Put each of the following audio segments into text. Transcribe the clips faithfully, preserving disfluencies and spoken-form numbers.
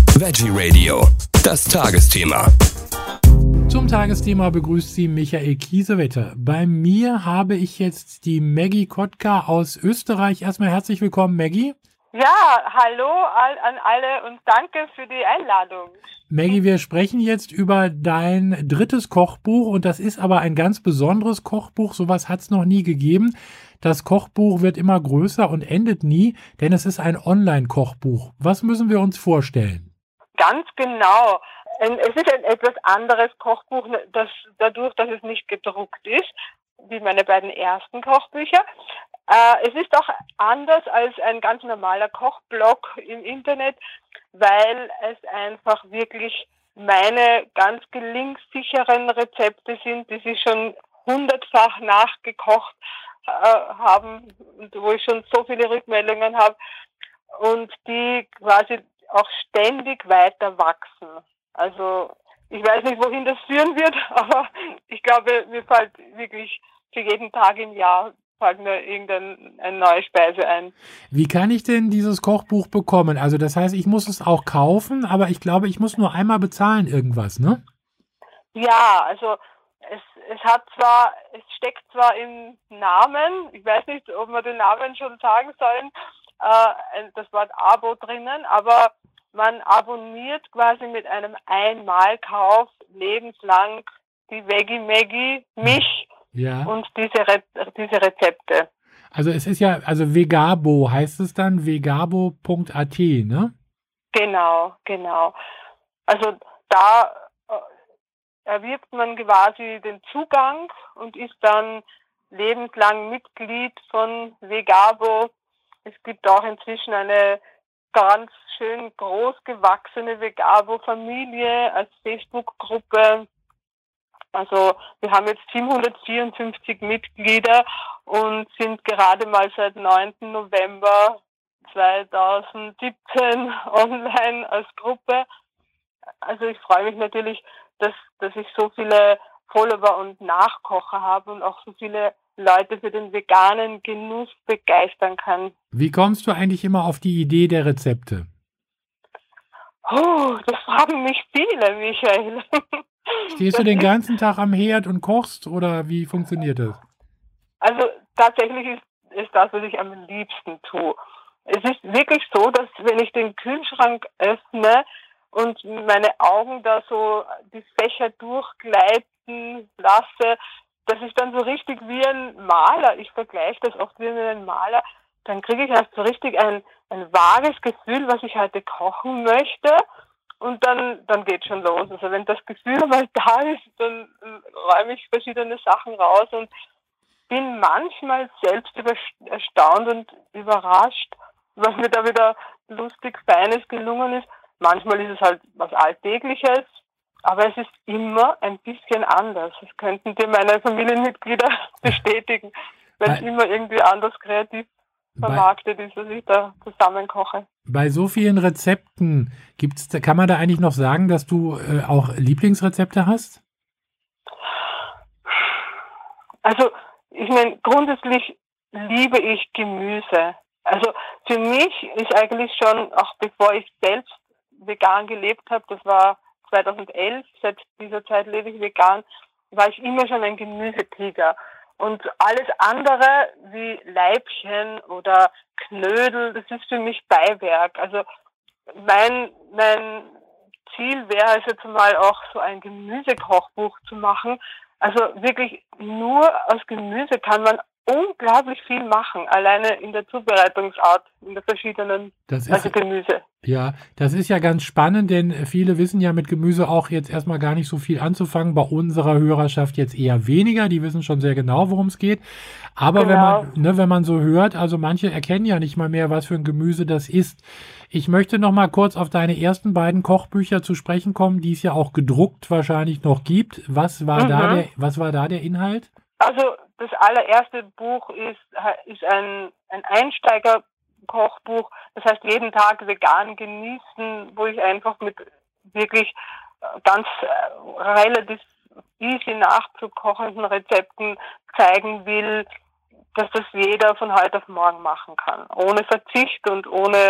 Veggie Radio, das Tagesthema. Zum Tagesthema begrüßt Sie Michael Kiesewetter. Bei mir habe ich jetzt die Maggie Kotka aus Österreich. Erstmal herzlich willkommen, Maggie. Ja, hallo an alle und danke für die Einladung. Maggie, wir sprechen jetzt über dein drittes Kochbuch und das ist aber ein ganz besonderes Kochbuch. Sowas hat es noch nie gegeben. Das Kochbuch wird immer größer und endet nie, denn es ist ein Online-Kochbuch. Was müssen wir uns vorstellen? Ganz genau. Es ist ein etwas anderes Kochbuch, das, dadurch, dass es nicht gedruckt ist, wie meine beiden ersten Kochbücher. Äh, es ist auch anders als ein ganz normaler Kochblog im Internet, weil es einfach wirklich meine ganz gelingssicheren Rezepte sind, die Sie schon hundertfach nachgekocht äh, haben und wo ich schon so viele Rückmeldungen habe und die quasi auch ständig weiter wachsen. Also ich weiß nicht, wohin das führen wird, aber ich glaube, mir fällt wirklich für jeden Tag im Jahr fällt mir irgendeine neue Speise ein. Wie kann ich denn dieses Kochbuch bekommen? Also das heißt, ich muss es auch kaufen, aber ich glaube, ich muss nur einmal bezahlen irgendwas, ne? Ja, also es, es hat zwar, es steckt zwar im Namen, ich weiß nicht, ob wir den Namen schon sagen sollen, äh, das Wort Abo drinnen, aber man abonniert quasi mit einem Einmalkauf lebenslang die Veggie Maggie, mich ja. und diese, Re- diese Rezepte. Also es ist ja, also Vegabo heißt es dann, vegabo punkt a t, ne? Genau, genau. Also da äh, erwirbt man quasi den Zugang und ist dann lebenslang Mitglied von Vegabo. Es gibt auch inzwischen eine ganz schön groß gewachsene Vegabo-Familie als Facebook-Gruppe. Also wir haben jetzt siebenhundertvierundfünfzig Mitglieder und sind gerade mal seit neunten November zweitausendsiebzehn online als Gruppe. Also ich freue mich natürlich, dass, dass ich so viele Follower und Nachkocher habe und auch so viele Leute für den veganen Genuss begeistern kann. Wie kommst du eigentlich immer auf die Idee der Rezepte? Oh, das fragen mich viele, Michael. Stehst du den ganzen Tag am Herd und kochst oder wie funktioniert das? Also tatsächlich ist, ist das, was ich am liebsten tue. Es ist wirklich so, dass wenn ich den Kühlschrank öffne und meine Augen da so die Fächer durchgleiten lasse, dass ich dann so richtig wie ein Maler, ich vergleiche das oft wie mit einem Maler, dann kriege ich erst so richtig ein, ein vages Gefühl, was ich heute kochen möchte. Und dann, dann geht schon los. Also wenn das Gefühl mal da ist, dann räume ich verschiedene Sachen raus und bin manchmal selbst erstaunt und überrascht, was mir da wieder lustig, Feines gelungen ist. Manchmal ist es halt was Alltägliches, aber es ist immer ein bisschen anders. Das könnten dir meine Familienmitglieder bestätigen, weil es immer irgendwie anders kreativ vermarktet ist, was ich da zusammenkoche. Bei so vielen Rezepten, gibt's, kann man da eigentlich noch sagen, dass du äh, auch Lieblingsrezepte hast? Also, ich meine, grundsätzlich liebe ich Gemüse. Also, für mich ist eigentlich schon, auch bevor ich selbst vegan gelebt habe, das war zweitausendelf, seit dieser Zeit lebe ich vegan, war ich immer schon ein Gemüsetiger. Und alles andere wie Leibchen oder Knödel, das ist für mich Beiwerk. Also mein, mein Ziel wäre es jetzt mal auch so ein Gemüsekochbuch zu machen. Also wirklich nur aus Gemüse kann man unglaublich viel machen, alleine in der Zubereitungsart, in der verschiedenen, das ist, also Gemüse. Ja, das ist ja ganz spannend, denn viele wissen ja mit Gemüse auch jetzt erstmal gar nicht so viel anzufangen. Bei unserer Hörerschaft jetzt eher weniger, die wissen schon sehr genau, worum es geht. Aber Genau. wenn man, ne, wenn man so hört, also manche erkennen ja nicht mal mehr, was für ein Gemüse das ist. Ich möchte noch mal kurz auf deine ersten beiden Kochbücher zu sprechen kommen, die es ja auch gedruckt wahrscheinlich noch gibt. Was war, mhm. da, der, was war da der Inhalt? Also das allererste Buch ist, ist ein, ein Einsteiger-Kochbuch, das heißt jeden Tag vegan genießen, wo ich einfach mit wirklich ganz äh, relativ easy nachzukochenden Rezepten zeigen will, dass das jeder von heute auf morgen machen kann. Ohne Verzicht und ohne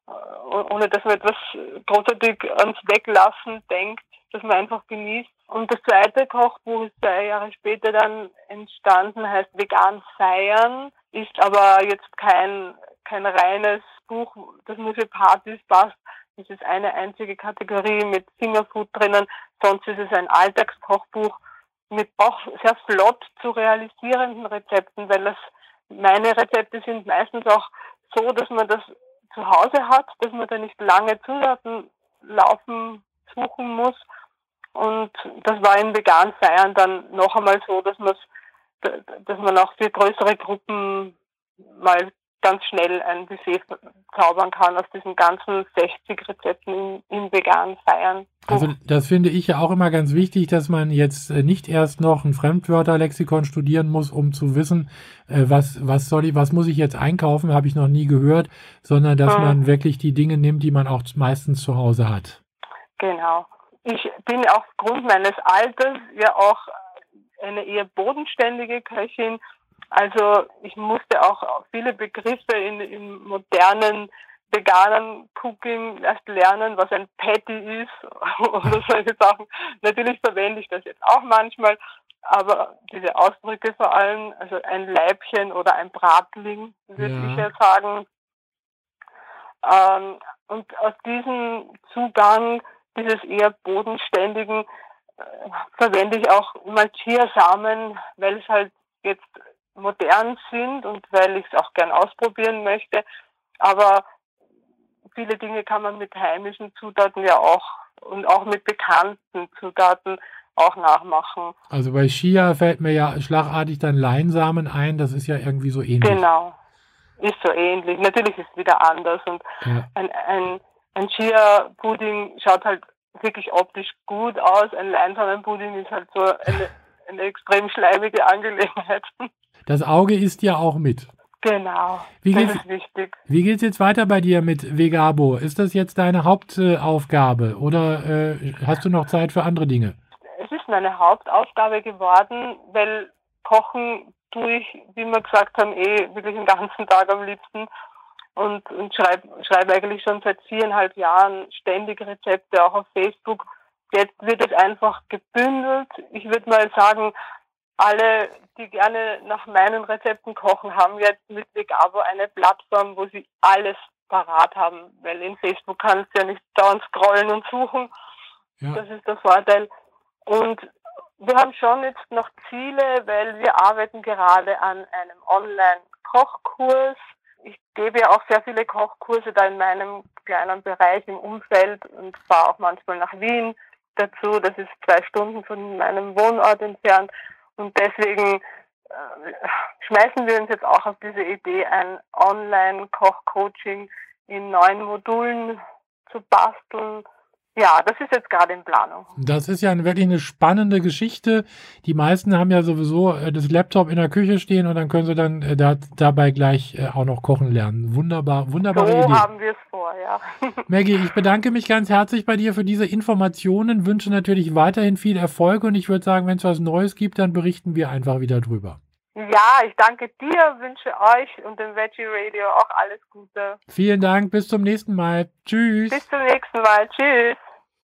ohne dass man etwas großartig ans Weglassen denkt, dass man einfach genießt. Und das zweite Kochbuch ist zwei Jahre später dann entstanden, heißt Vegan feiern, ist aber jetzt kein, kein reines Buch, das nur für Partys passt. Es ist eine einzige Kategorie mit Fingerfood drinnen, sonst ist es ein Alltagskochbuch mit auch sehr flott zu realisierenden Rezepten, weil das meine Rezepte sind meistens auch so, dass man das zu Hause hat, dass man da nicht lange Zutaten laufen suchen muss. Und das war in Vegan feiern dann noch einmal so, dass man dass man auch für größere Gruppen mal ganz schnell ein Buffet zaubern kann aus diesen ganzen sechzig Rezepten im, im Vegan feiern. Also das finde ich ja auch immer ganz wichtig, dass man jetzt nicht erst noch ein Fremdwörterlexikon studieren muss, um zu wissen, was was soll ich, was muss ich jetzt einkaufen, habe ich noch nie gehört, sondern dass hm. man wirklich die Dinge nimmt, die man auch meistens zu Hause hat. Genau. Ich bin aufgrund meines Alters ja auch eine eher bodenständige Köchin. Also ich musste auch viele Begriffe in, im modernen veganen Cooking erst lernen, was ein Patty ist oder solche Sachen. Natürlich verwende ich das jetzt auch manchmal, aber diese Ausdrücke vor allem, also ein Leibchen oder ein Bratling, würde ja. ich ja sagen. Ähm, und aus diesem Zugang, dieses eher bodenständigen, äh, verwende ich auch mal Chiasamen, weil es halt jetzt modern sind und weil ich es auch gern ausprobieren möchte. Aber viele Dinge kann man mit heimischen Zutaten ja auch und auch mit bekannten Zutaten auch nachmachen. Also bei Chia fällt mir ja schlagartig dann Leinsamen ein, das ist ja irgendwie so ähnlich. Genau, ist so ähnlich. Natürlich ist es wieder anders und ja. ein, ein, ein Chia-Pudding schaut halt wirklich optisch gut aus. Ein Leinsamenpudding ist halt so eine, eine extrem schleimige Angelegenheit. Das Auge isst ja auch mit. Genau, wie das geht's, ist wichtig. Wie geht es jetzt weiter bei dir mit Vegabo? Ist das jetzt deine Hauptaufgabe oder äh, hast du noch Zeit für andere Dinge? Es ist meine Hauptaufgabe geworden, weil Kochen tue ich, wie wir gesagt haben, eh wirklich den ganzen Tag am liebsten und, und schreibe schreib eigentlich schon seit viereinhalb Jahren ständig Rezepte, auch auf Facebook. Jetzt wird es einfach gebündelt. Ich würde mal sagen, alle, die gerne nach meinen Rezepten kochen, haben jetzt mit Vegabo eine Plattform, wo sie alles parat haben, weil in Facebook kannst du ja nicht dauernd scrollen und suchen. Ja. Das ist der Vorteil. Und wir haben schon jetzt noch Ziele, weil wir arbeiten gerade an einem Online-Kochkurs. Ich gebe ja auch sehr viele Kochkurse da in meinem kleinen Bereich im Umfeld und fahre auch manchmal nach Wien dazu. Das ist zwei Stunden von meinem Wohnort entfernt. Und deswegen äh, schmeißen wir uns jetzt auch auf diese Idee, ein Online-Koch-Coaching in neun Modulen zu basteln. Ja, das ist jetzt gerade in Planung. Das ist ja wirklich eine spannende Geschichte. Die meisten haben ja sowieso äh, das Laptop in der Küche stehen und dann können sie dann äh, da, dabei gleich äh, auch noch kochen lernen. Wunderbar, wunderbare so Idee. So haben wir es vor, ja. Maggie, ich bedanke mich ganz herzlich bei dir für diese Informationen, wünsche natürlich weiterhin viel Erfolg und ich würde sagen, wenn es was Neues gibt, dann berichten wir einfach wieder drüber. Ja, ich danke dir, wünsche euch und dem Veggie Radio auch alles Gute. Vielen Dank, bis zum nächsten Mal. Tschüss. Bis zum nächsten Mal. Tschüss.